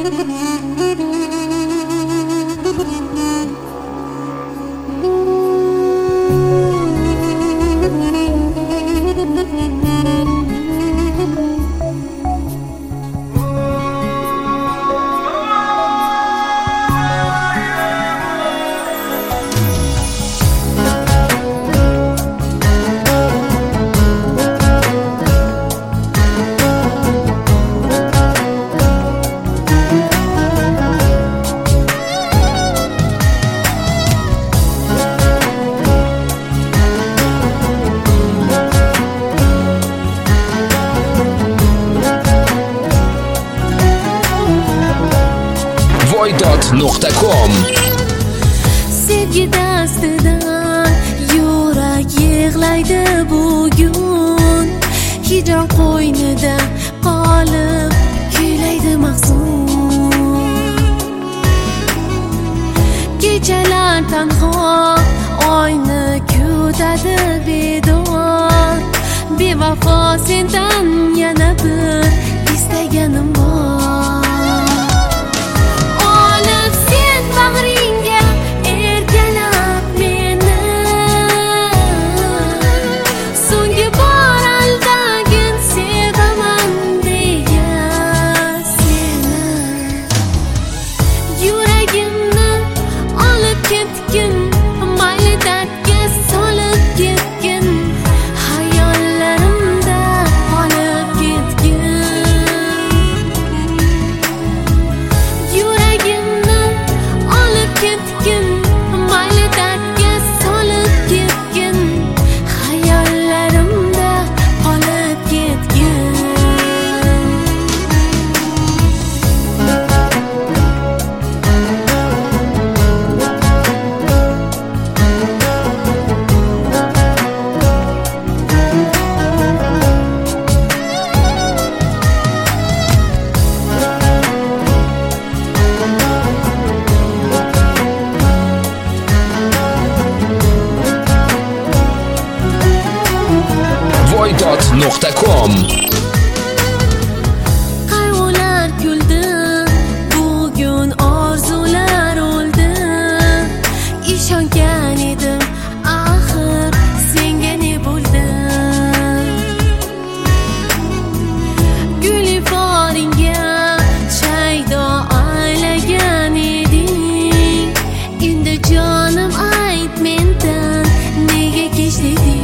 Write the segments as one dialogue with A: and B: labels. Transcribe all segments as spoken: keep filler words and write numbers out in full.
A: voydod nuqta com.
B: Sevgi dastidan yurak yig'laydi bugun, hijron qo'ynida qolib kuylaydi mahzun. Kechalar tanho oyni kutadi bedor, bevafo sendan yana bir istaganim bor.
A: voydod nuqta com.
B: Qayg'ular kuldi, bugun orzular o'ldi. Ishongan edim, axir senga ne bo'ldi? Gulliforingga shaydo aylagan eding, endi jonim ayt mendan nega kechleding?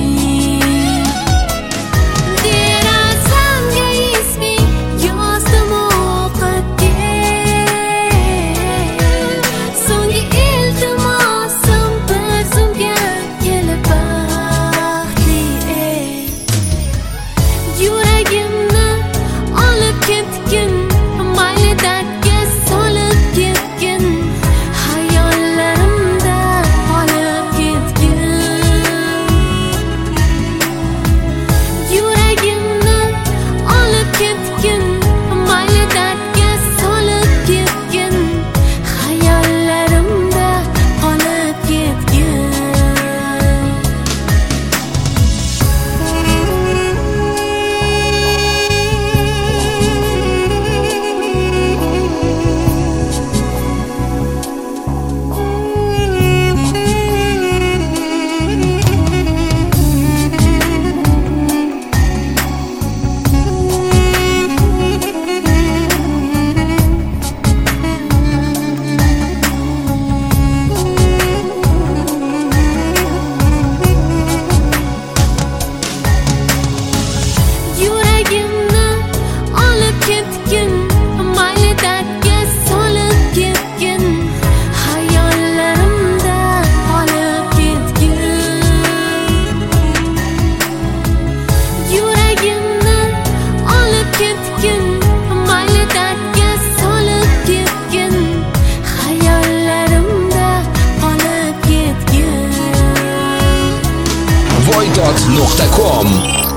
A: voydod nuqta com.